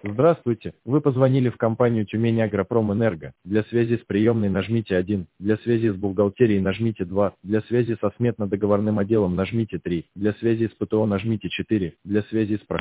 Здравствуйте, вы позвонили в компанию Тюмень-Агропром-Энерго. Для связи с приемной нажмите 1, для связи с бухгалтерией нажмите 2, для связи со сметно-договорным отделом нажмите 3, для связи с ПТО нажмите 4, для связи с...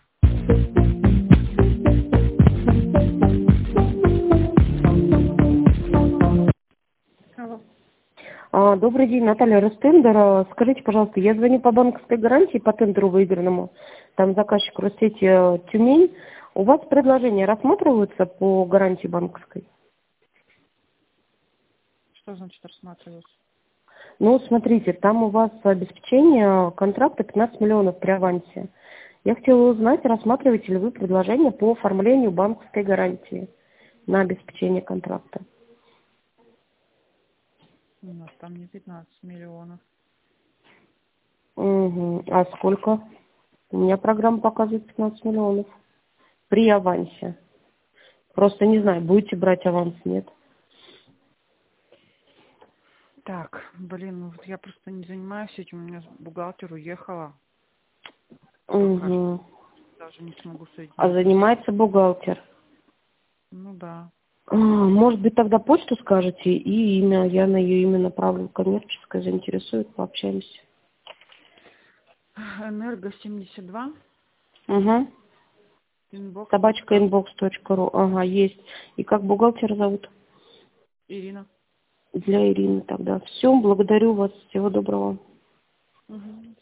Алло. Добрый день, Наталья Ростендер. Скажите, пожалуйста, я звоню по банковской гарантии по тендеру выигранному. Там заказчик Россети Тюмень. У вас предложения рассматриваются по гарантии банковской? Что значит рассматриваться? Ну, смотрите, там у вас обеспечение контракта 15 миллионов при авансе. Я хотела узнать, рассматриваете ли вы предложение по оформлению банковской гарантии на обеспечение контракта. У нас там не 15 миллионов. Угу. А сколько? У меня программа показывает 15 миллионов. При авансе. Просто не знаю, будете брать аванс, нет. Так, блин, ну вот я просто не занимаюсь этим. У меня бухгалтер уехала. Угу. Даже не смогу соединить. А занимается бухгалтер. Ну да. Может быть, тогда почту скажете и имя. Я на ее имя направлю. Коммерческое заинтересует, пообщаемся. Энерго 72. Угу. Inbox. Собачка.inbox.ru. Ага, есть. И как бухгалтера зовут? Ирина. Для Ирины тогда. Все, благодарю вас. Всего доброго. Угу.